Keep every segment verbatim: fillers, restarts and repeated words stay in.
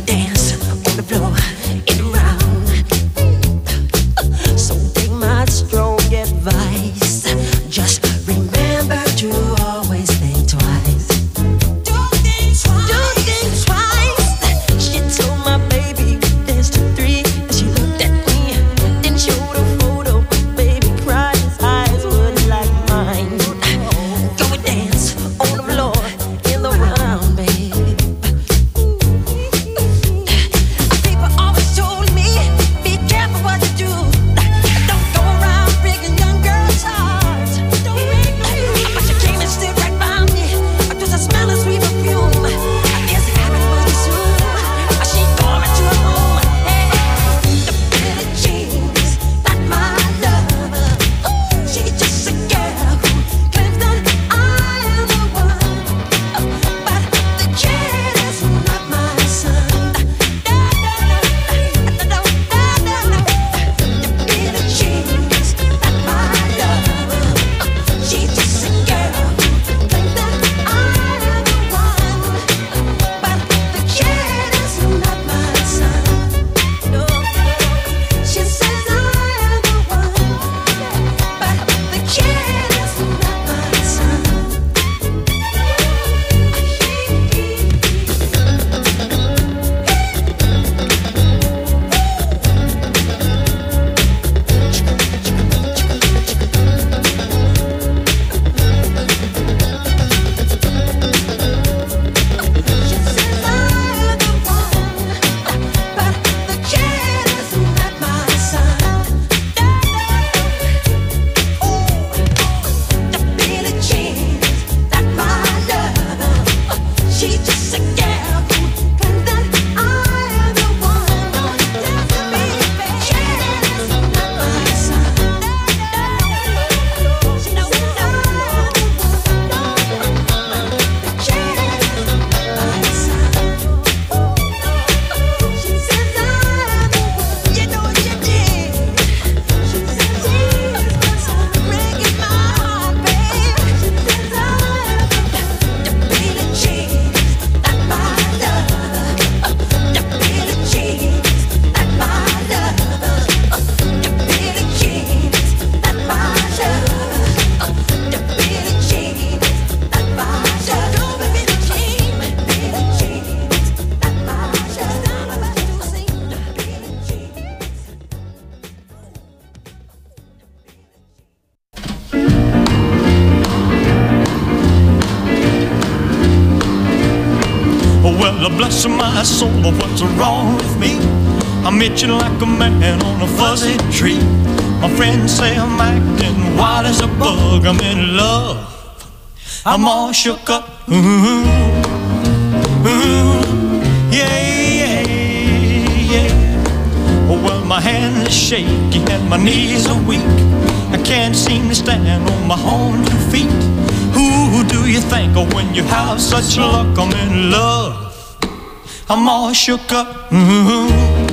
Well, bless my soul, what's wrong with me? I'm itching like a man on a fuzzy tree. My friends say I'm acting wild as a bug. I'm in love, I'm all shook up. Ooh, ooh, yeah, yeah, yeah. Oh, well, my hands are shaky and my knees are weak. I can't seem to stand on my own two feet. Who do you think of when you have such luck? I'm in love, I'm all shook up. Ooh,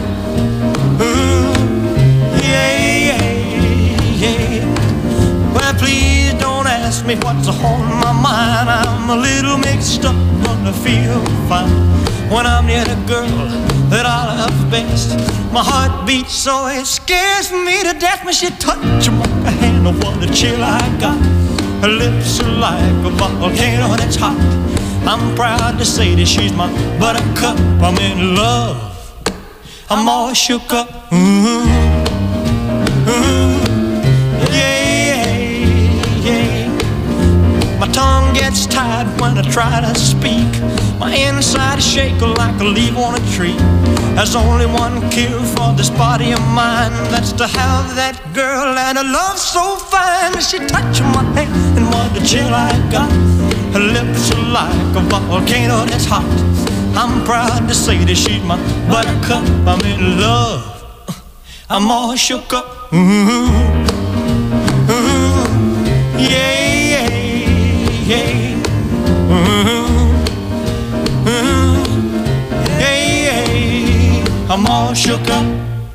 ooh, yeah, yeah, yeah. Well, please don't ask me what's on my mind. I'm a little mixed up, but I feel fine when I'm near the girl that I love best. My heart beats so it scares me to death when she touches my hand. Oh, what a chill I got. Her lips are like a volcano that's hot. I'm proud to say that she's my buttercup. I'm in love, I'm all shook up. Ooh, ooh, yeah, yeah. My tongue gets tied when I try to speak. My inside is shaking like a leaf on a tree. There's only one cure for this body of mine. That's to have that girl and a love so fine. She touched my hand and what a chill I got. Her lips are like a volcano that's hot. I'm proud to say that she's my buttercup. I'm in love, I'm all shook up. Ooh, ooh, yeah, yeah, yeah. Ooh, ooh, yeah, yeah. I'm all shook up.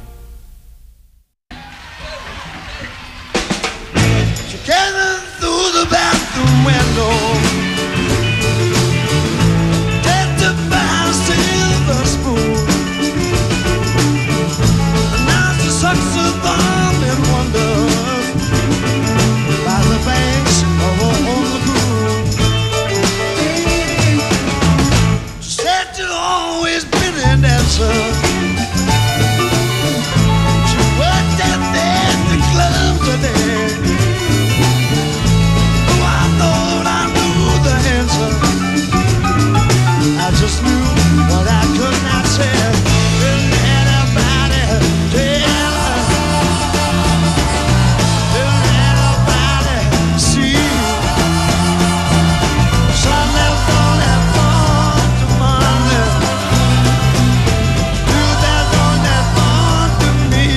She came in through the bathroom window, silver spoon. always been an answer. She worked at the clubs today. Oh, I thought I knew the answer. I just knew what I could not say. Didn't anybody tell her? Didn't anybody see? Sunday for that fun to Monday. Do that on that fun to me.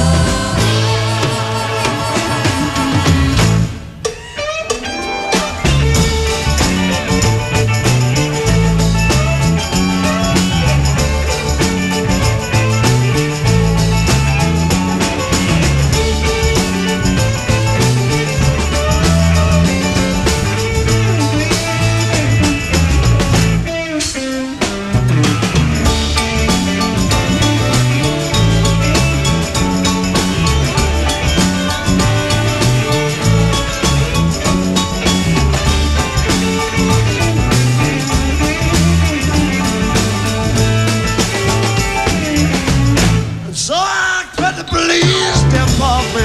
So I cut the police step off me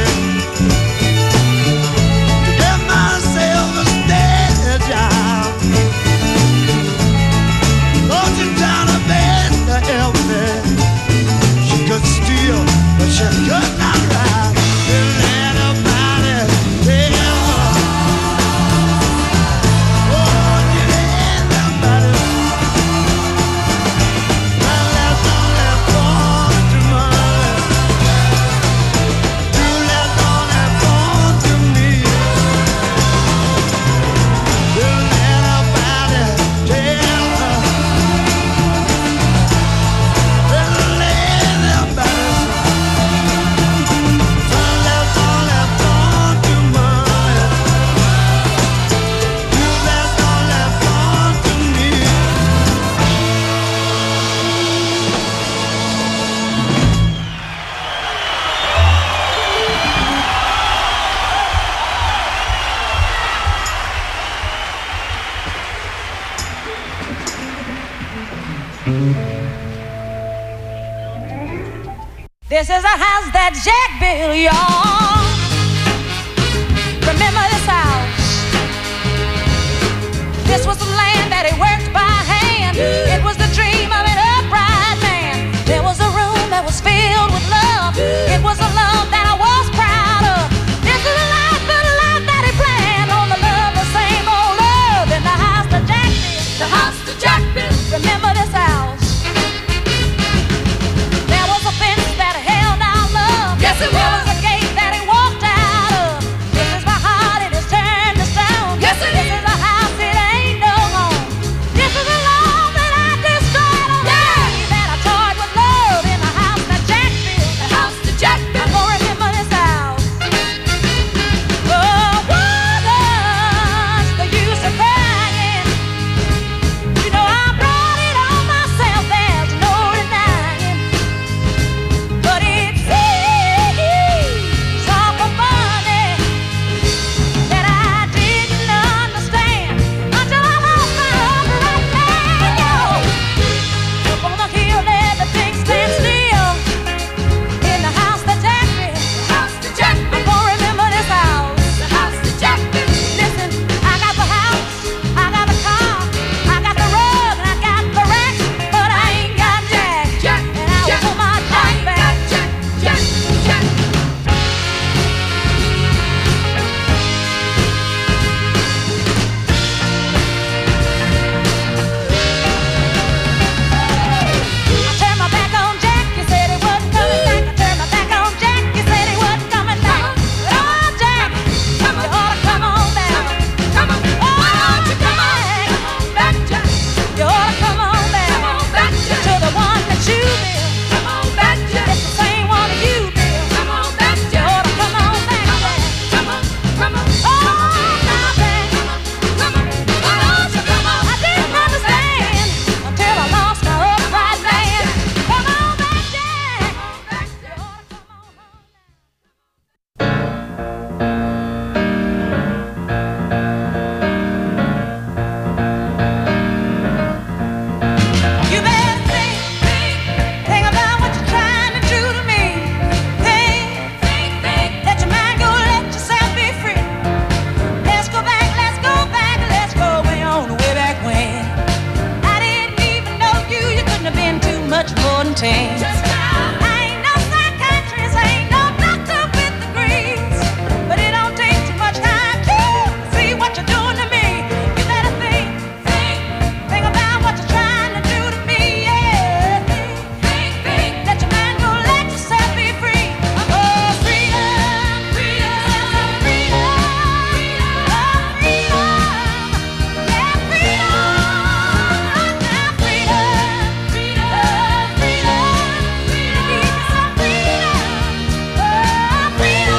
to get myself a steady job. Thought you down a bed to help me. She could steal, but she could not ride. Didn't anybody tell her? Oh, didn't anybody? Well, that's only fun to Monday. You left all that fun to me. Didn't anybody tell her? Didn't anybody? You left all that fun to Monday. You left all that fun to me. This is a house that Jack built, y'all. Remember this house? This was the land that he worked by hand. It was the dream of an upright man. There was a room that was filled with love. It was a love that I was proud of. This is the life, the life that he planned on the love, the same old love in the house that Jack built. The house that Jack built. Remember this house? There was a fence that held our love. Yes, it was. There was a gate that he much more intense. I ain't no psychiatrist, I ain't no doctor with degrees, but it don't take too much time to see what you're doing to me. You better think, think, think about what you're trying to do to me. Yeah, think, think, think. Let your mind go, let yourself be free. Oh, freedom, freedom, freedom, freedom, freedom. Yeah, freedom. Now freedom, freedom, freedom, freedom. Give me some freedom. Oh, freedom.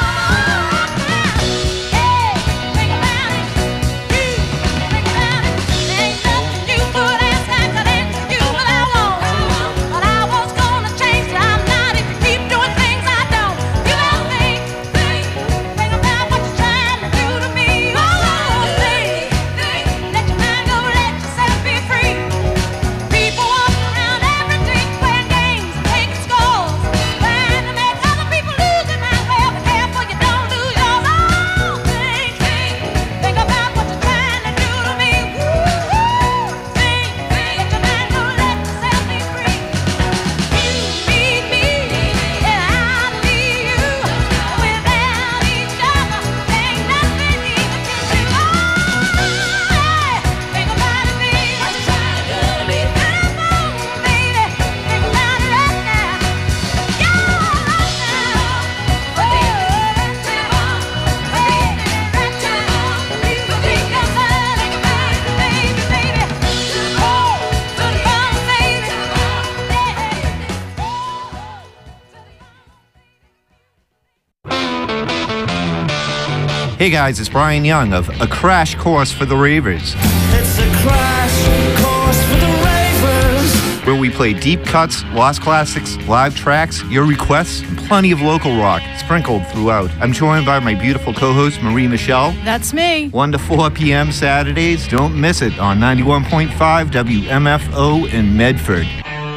Hey, think about it. You think about it. There ain't nothing you could ask I could answer you what I want. But I was gonna change, but I'm not if you keep doing things I don't. You better think, think, think about what you're trying to do to me. Oh, think, think, let your mind go, let yourself be free. People walk around every day playing games and taking scores, trying to make other people lose their mind. Well, be careful you don't lose yours. Oh, think, think, think about what you're trying to do to me. Woo-hoo. Think, think, let your mind go, let yourself be free. You need me, and I need you. Without each other, ain't nothing we can do. Oh, hey, think about it, baby. What you trying to do to me? Come on, baby, think about it right now. Yeah, right now. Oh, right now. Baby, right now. You think about it, baby, baby, baby. Oh, to the bone, baby. Hey guys, it's Brian Young of A Crash Course for the Ravers, It's a crash course for the ravers. where we play deep cuts, lost classics, live tracks, your requests, and plenty of local rock sprinkled throughout. I'm joined by my beautiful co-host Marie Michelle. That's me. one to four p.m. Saturdays. Don't miss it on ninety-one point five W M F O in Medford.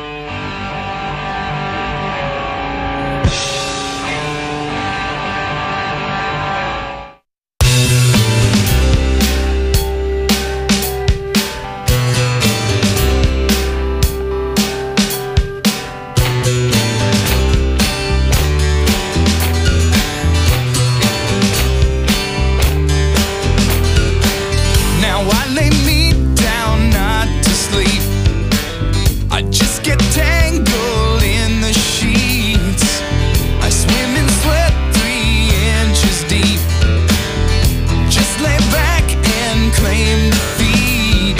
Now I lay me down not to sleep. I just get tangled in the sheets. I swim in sweat three inches deep. Just lay back and claim defeat.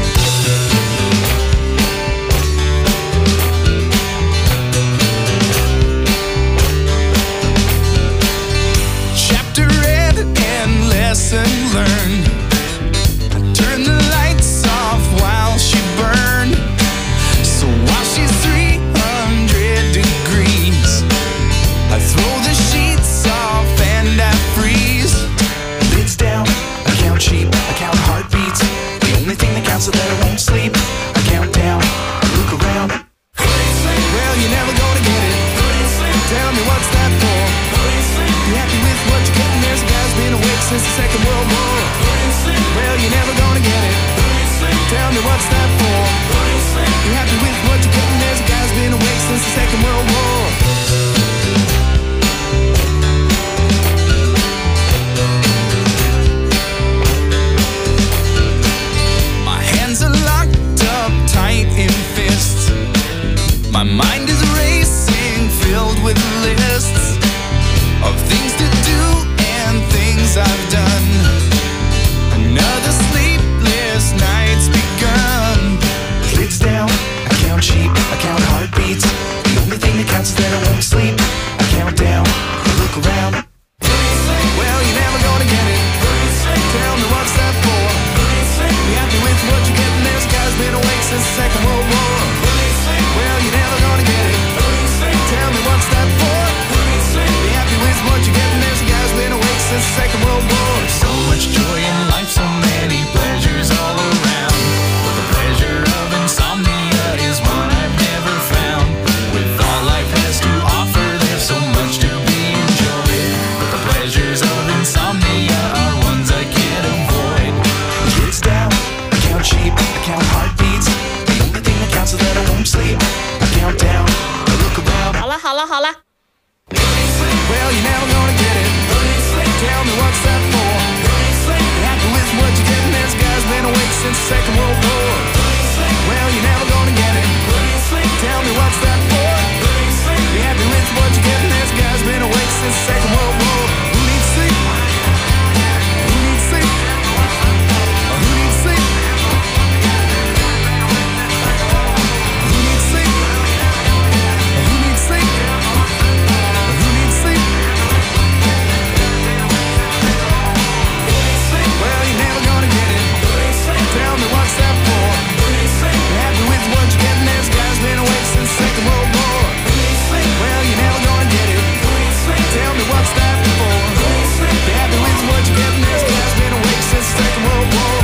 Chapter read and lesson learned. Turn the lights off while she burned. So while she's three hundred degrees, I throw the sheets off and I freeze. Lids down, I count sheep, I count heartbeats. The only thing that counts is that I won't sleep. I count down, I look around. Well, you're never gonna get it. Tell me what's that for? You happy with what you're getting? There's a guy who's been awake since the Second World War. Well, you're never gonna get it. Tell me what's that for? You happy with what you're getting? There's a guy who's been awake since the Second World War. My hands are locked up tight in fists. My mind is racing, filled with lists of things to do and things I've done. Another sleepless night's begun. Lids down, I count sheep, I count heartbeats. The only thing that counts is that I won't sleep. I count down, I look around. Well, you're never gonna get it. Tell me what's that for? You happy with what you're getting? There's a guy who's been awake since the Second World War. Well, you're never gonna get it. I count down, I look around. 好了好了好了。 Well, you're never gonna get it. Tell me what's that for? Happy with what you're getting. This guy's been awake since the Second World War. Well, you're never gonna get it. Tell me what's that for? Be happy with what you're getting. This guy's been awake since the Second World War. Who needs sleep? Who needs sleep? Who needs sleep? Who needs sleep? Who needs sleep? Who needs sleep? Well, you're never gonna get it. Tell me what's that for? Be happy with what you're getting. This guy's been awake since the Second World War. Well, you're never gonna get it. Tell me what's that for? Be happy with what you're getting. This guy's been awake since the Second World War.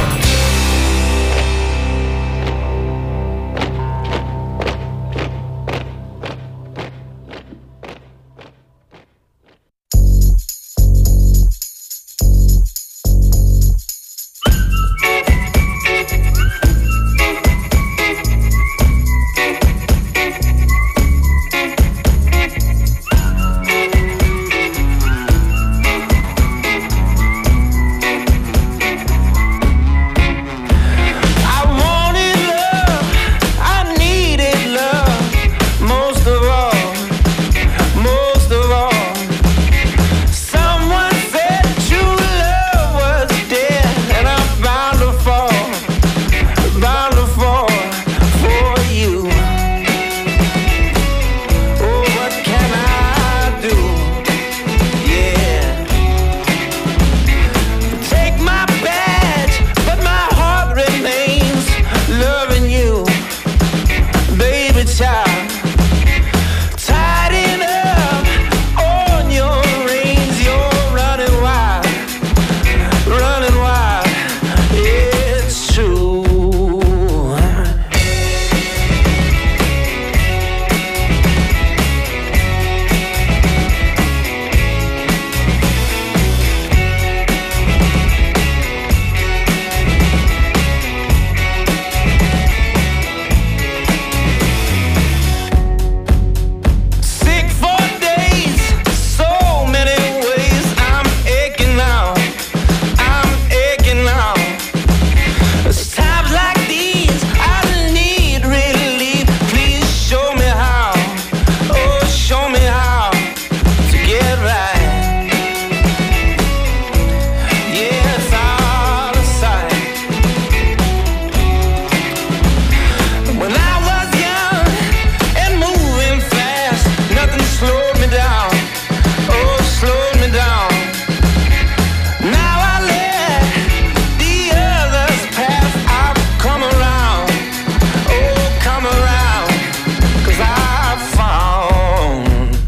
I wanted love, I needed love, most of all, most of all. Someone said true love was dead, and I'm bound to fall, bound to fall for you. Oh, what can I do? Yeah. Take my badge, but my heart remains loving you, baby child. Tighten up on your reins, you're running wild, running wild. It's true. Sick for days, so many ways. I'm aching now, I'm aching now. It's times like these I need relief. Please show me how, oh show me how to get right. Yes, out of sight. When I was young and moving fast, nothing slowed me down, oh slowed me down. Now I let the others pass. I've come around, oh come around, 'cause I've found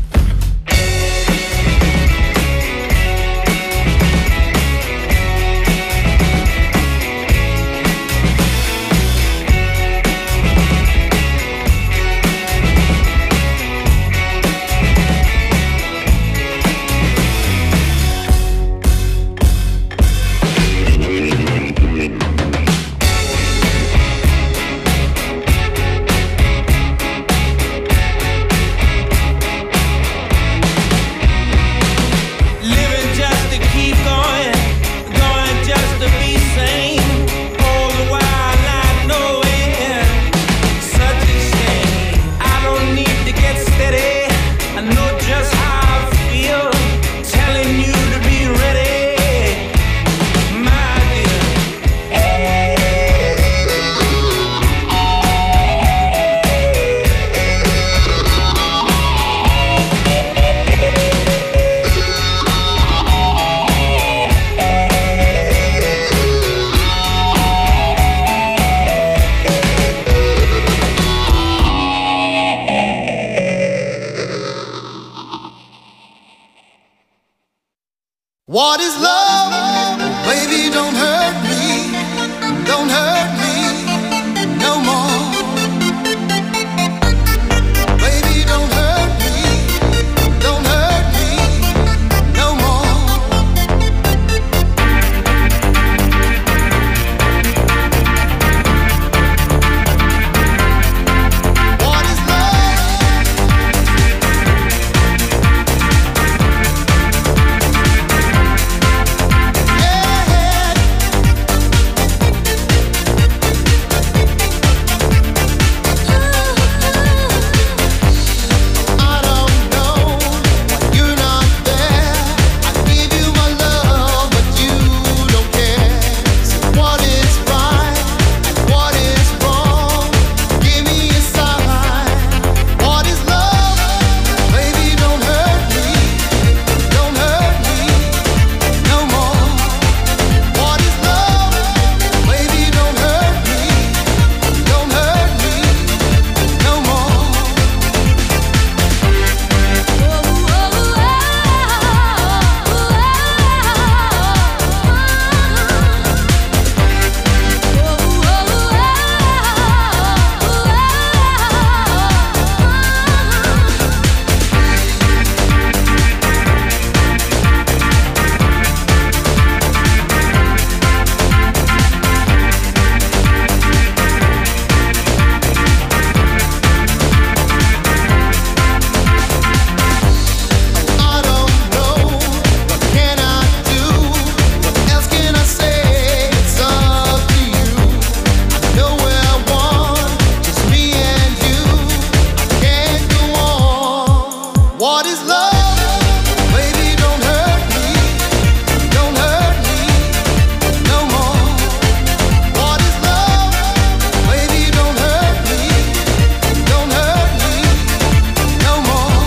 living just to keep going, going just to be sane. All the while I know it, such a shame. I don't need to get steady, I know just how I feel. Telling you to be ready, my dear. What is love? Baby, don't hurt me. Don't hurt me no more. Baby, don't hurt me. Don't hurt me no more. What is What is love? Baby, don't hurt me. Don't hurt me no more. What is love? Baby, don't hurt me. Don't hurt me no more.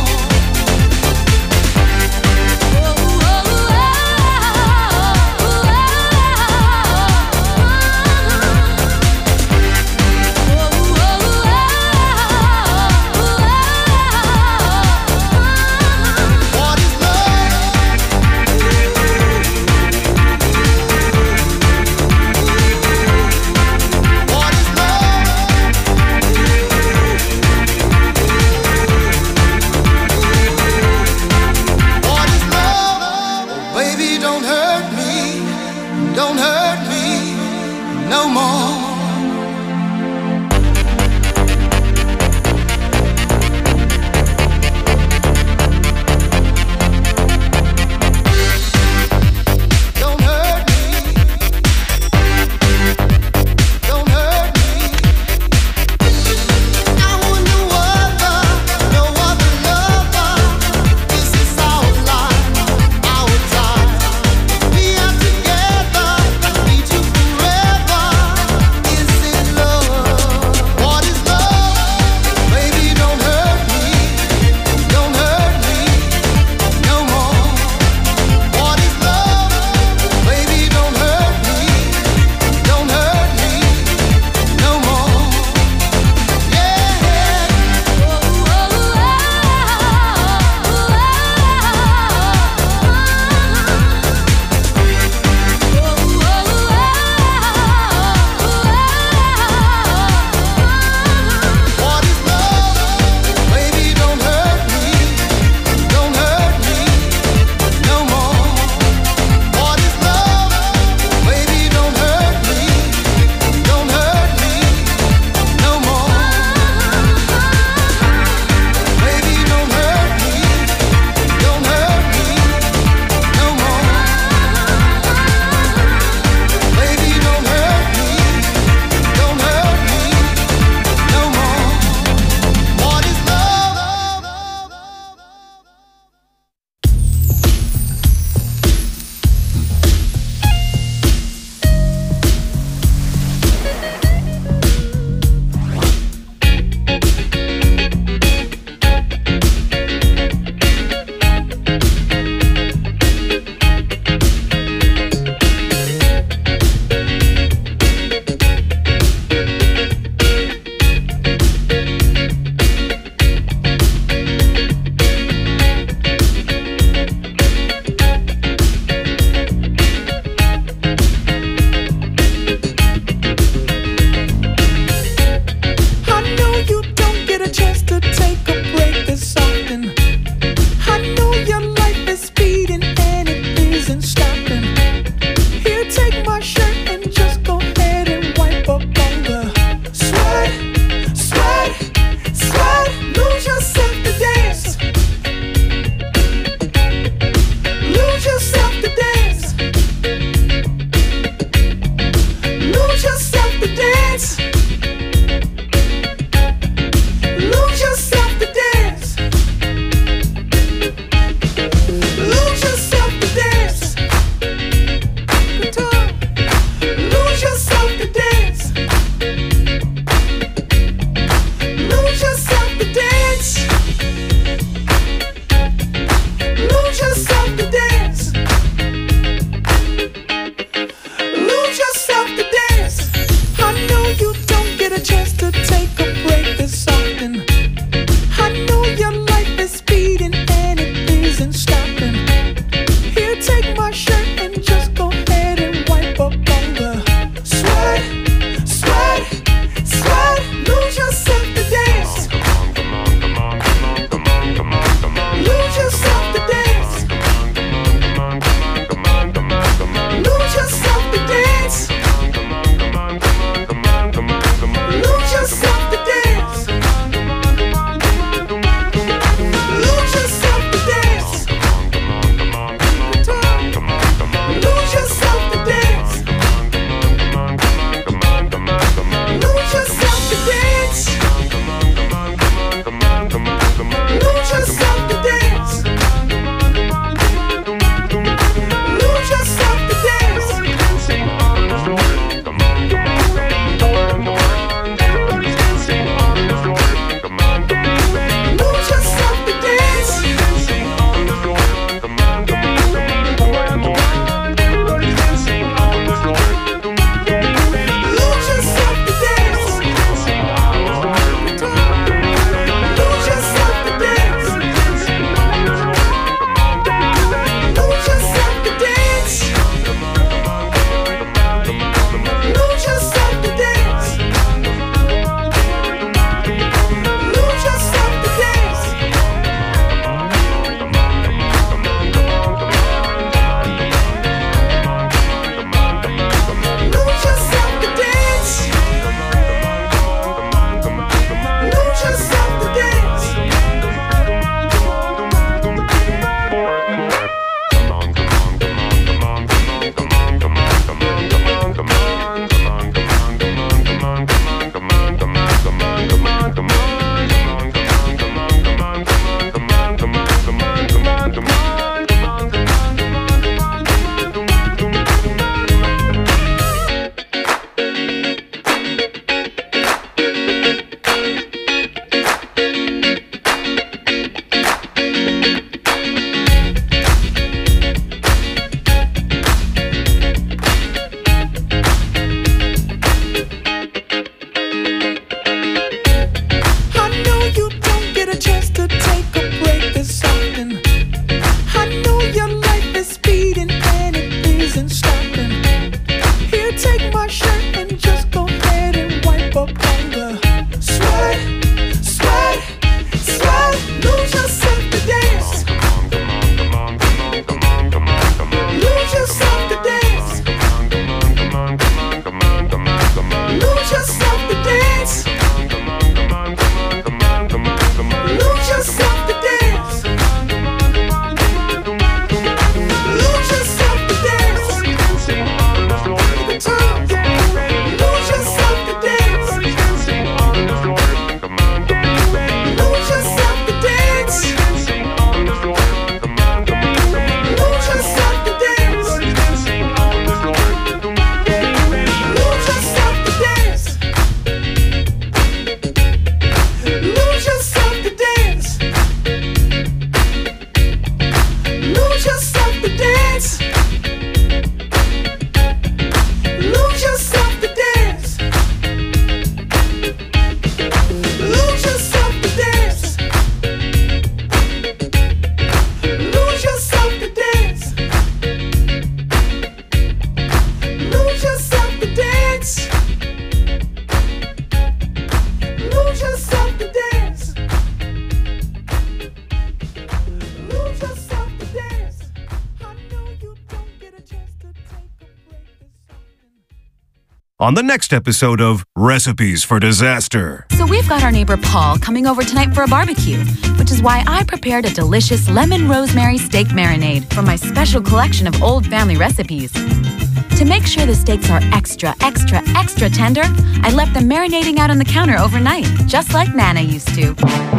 on the next episode of Recipes for Disaster. So we've got our neighbor Paul coming over tonight for a barbecue, which is why I prepared a delicious lemon rosemary steak marinade from my special collection of old family recipes. To make sure the steaks are extra, extra, extra tender, I left them marinating out on the counter overnight, just like Nana used to.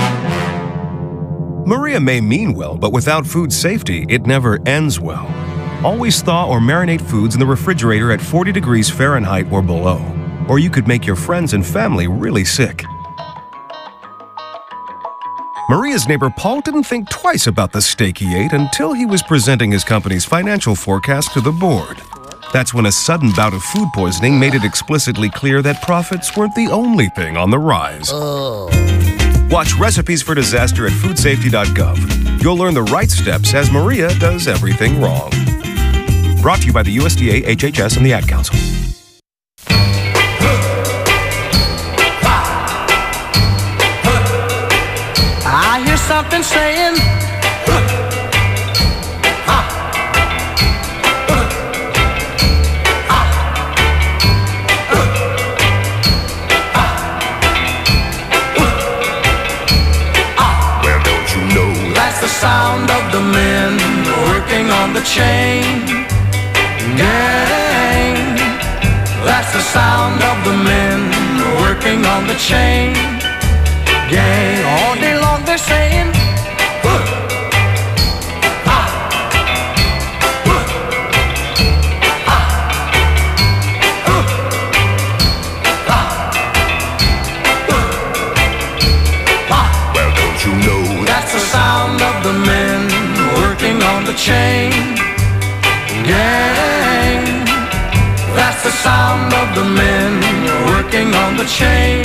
Maria may mean well, but without food safety, it never ends well. Always thaw or marinate foods in the refrigerator at forty degrees Fahrenheit or below, or you could make your friends and family really sick. Maria's neighbor Paul didn't think twice about the steak he ate until he was presenting his company's financial forecast to the board. That's when a sudden bout of food poisoning made it explicitly clear that profits weren't the only thing on the rise. Oh. Watch Recipes for Disaster at food safety dot gov. You'll learn the right steps as Maria does everything wrong. Brought to you by the U S D A, H H S, and the Ad Council. I hear something saying, that's the sound of the men working on the chain gang. That's the sound of the men working on the chain gang. All day long they're saying, the men working on the chain gang. That's the sound of the men working on the chain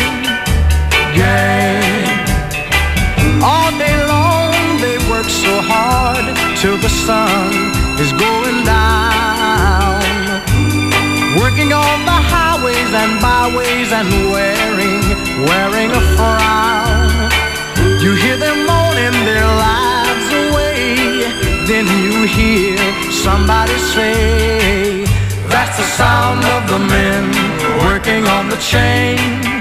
gang. All day long they work so hard till the sun is going down, working on the highways and byways and wearing, wearing a frown. You hear them moaning their lives away, then you hear somebody say, that's the sound of the men working on the chain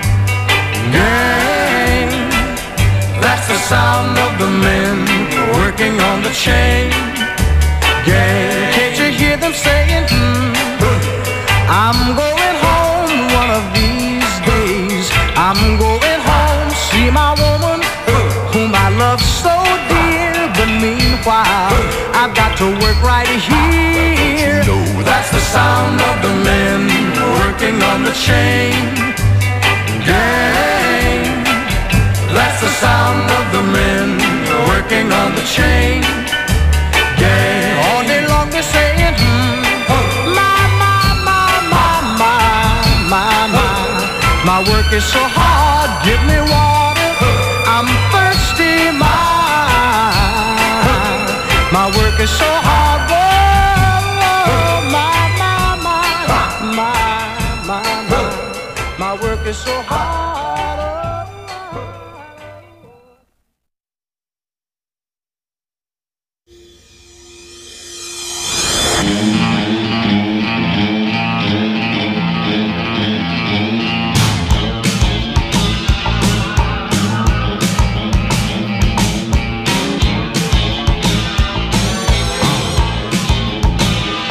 gang. That's the sound of the men working on the chain gang. Can't you hear them saying, hmm, I'm going home one of these days. I'm going home, see my woman whom I love so dear, but meanwhile I've got to work right here. That's the sound of the men working on the chain gang. That's the sound of the men working on the chain gang. All day long they're saying, hmm, my, my, my, my, my, my, my, my work is so hard, give me water, I'm thirsty, my, my work is so hard, whoa, my, my, my, my, my, my, my work is so hard.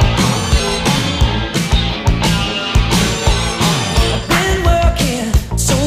So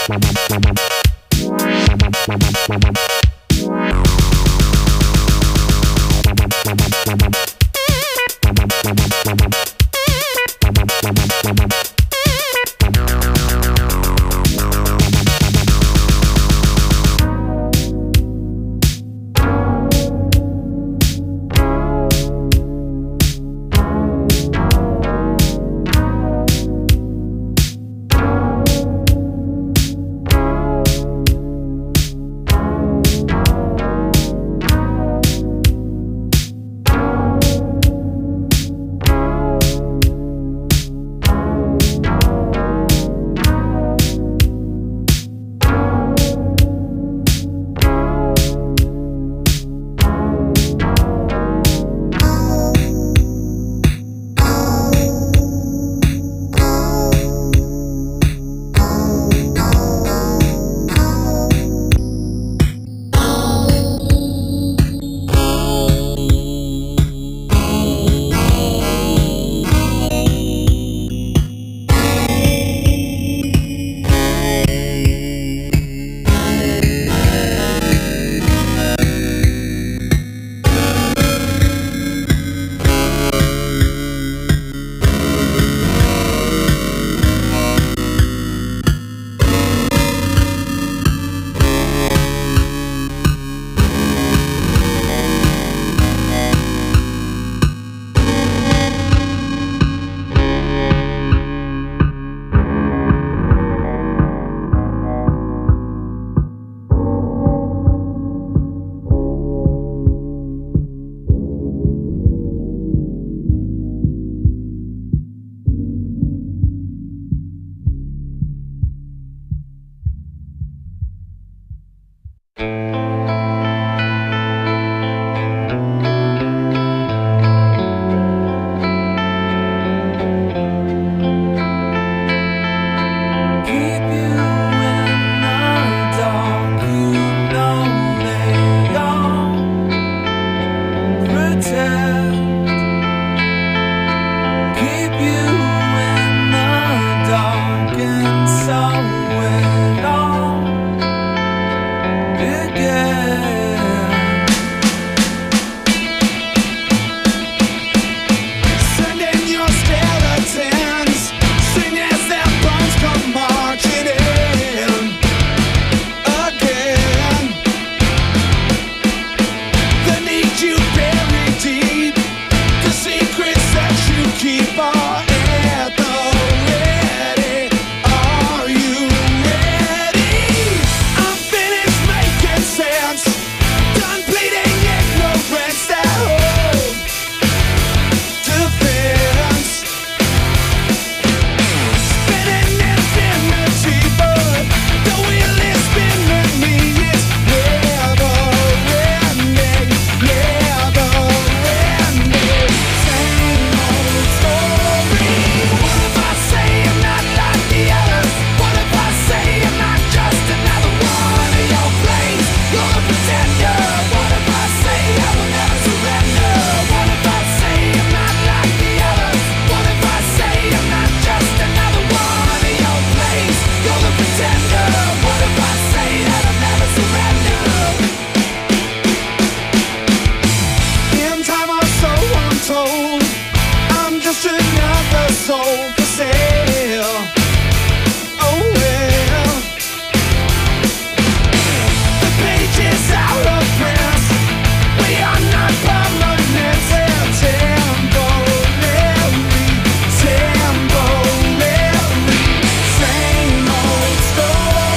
Same old story.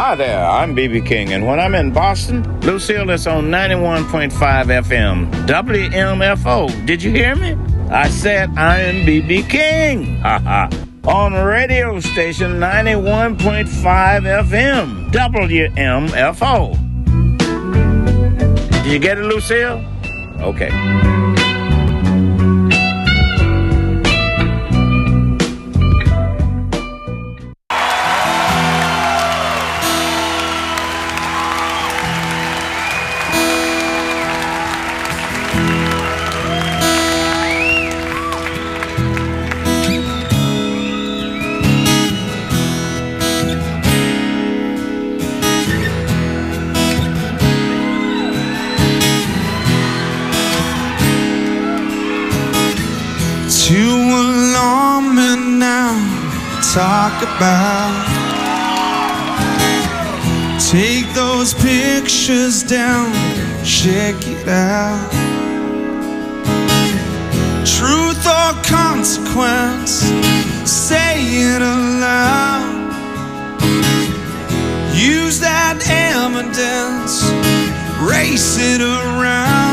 Hi there, I'm B B King, and when I'm in Boston, Lucille is on ninety-one point five F M, W M F O. Did you hear me? I said I am B B King. Ha ha. On radio station ninety-one point five F M, W M F O. Did you get it, Lucille? Okay. You alarm me now, talk about. Take those pictures down, check it out. Truth or consequence, say it aloud. Use that evidence, race it around.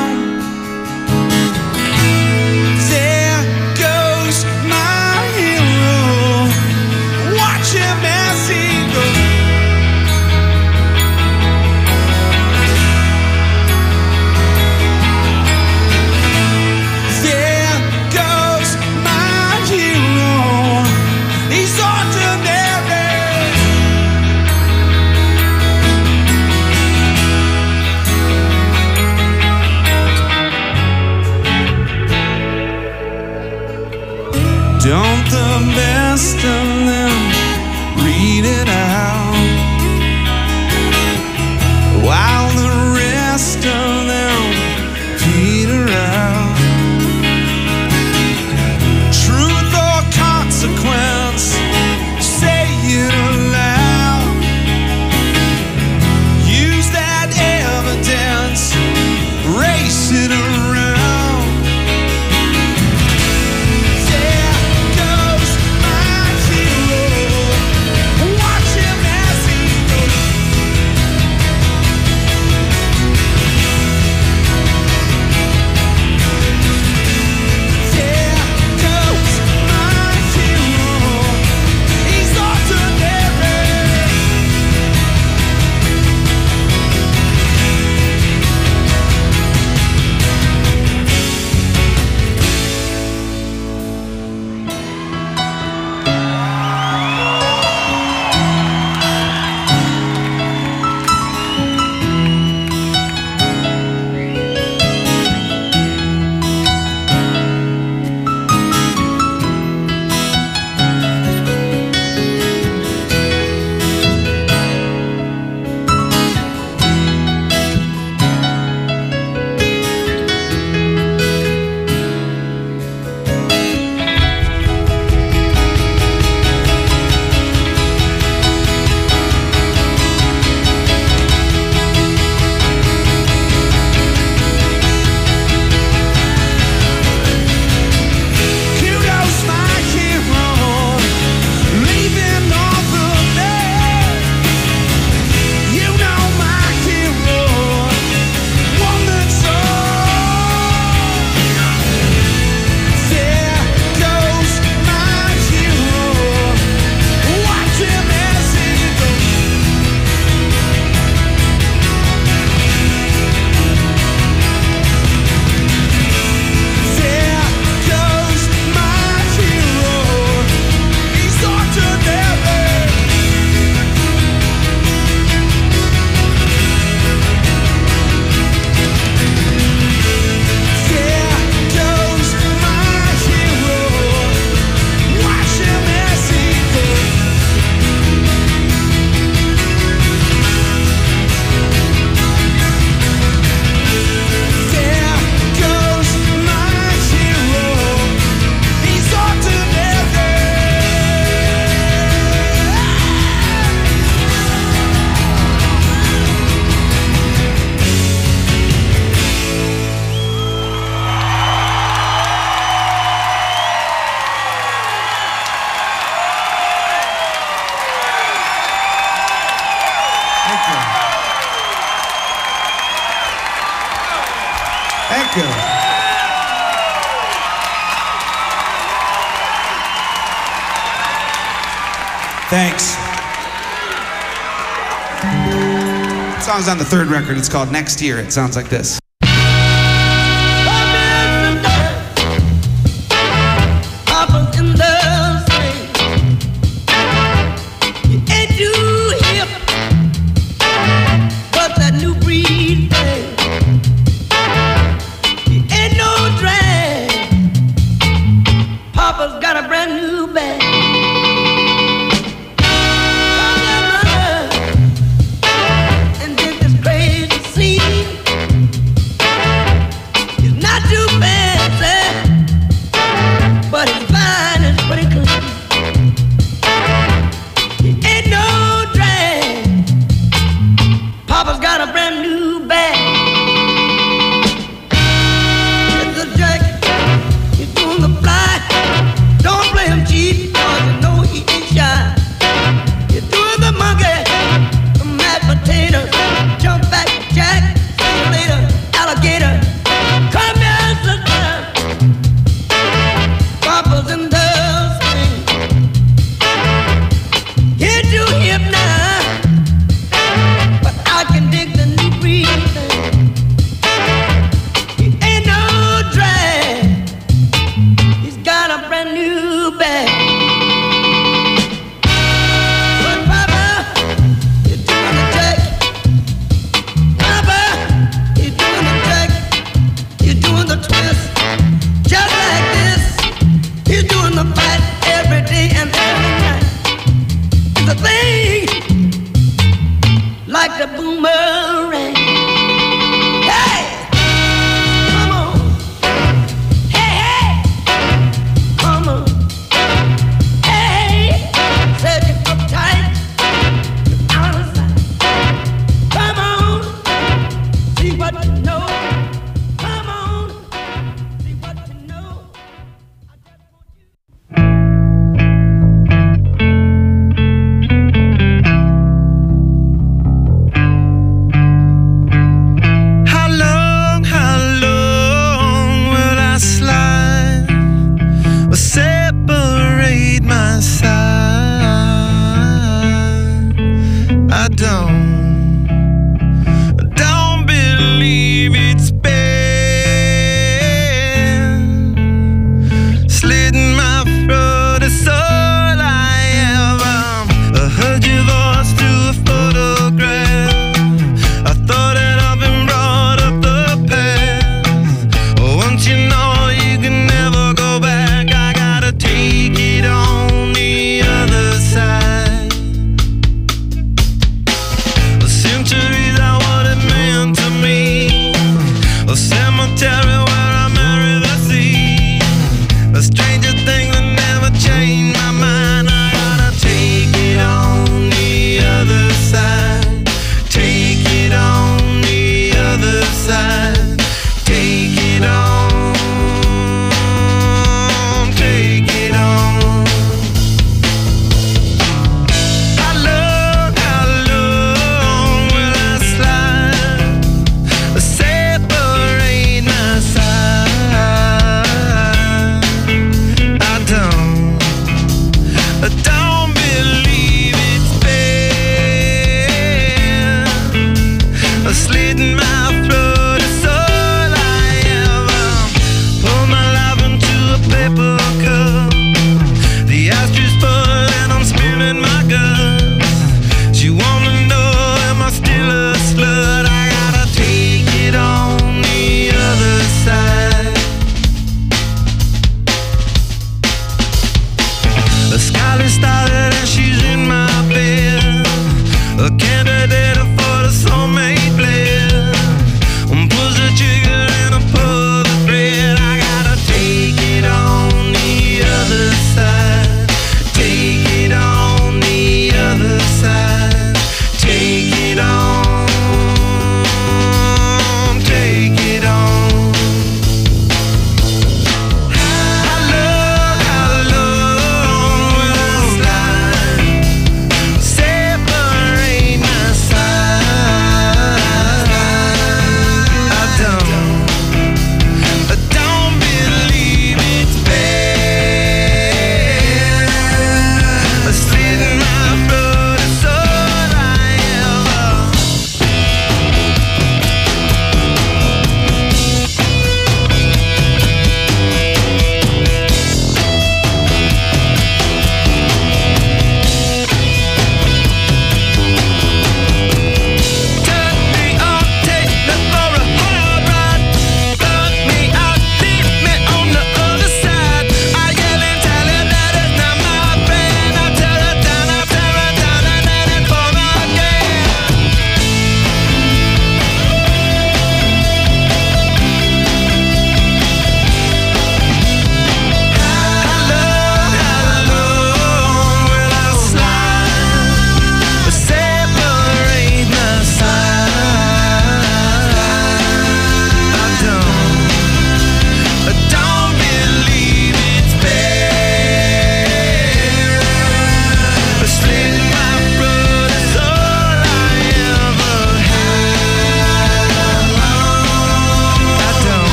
Good. Thanks. The song's on the third record. It's called Next Year. It sounds like this. And did this crazy scene.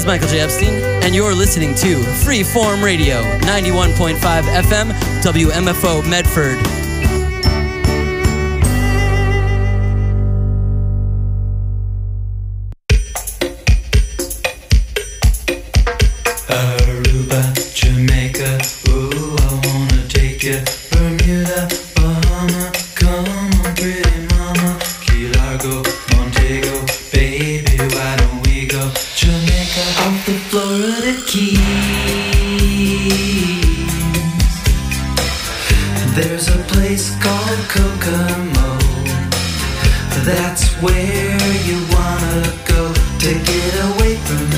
Michael J. Epstein, and you're listening to Freeform Radio, ninety-one point five F M, W M F O Medford. Aruba, Jamaica, ooh, I wanna take you. Bermuda, Bahama, come on, pretty mama. Key Largo, Montego, baby, why don't we go? Jamaica, off the Florida Keys. There's a place called Kokomo. That's where you wanna go to get away from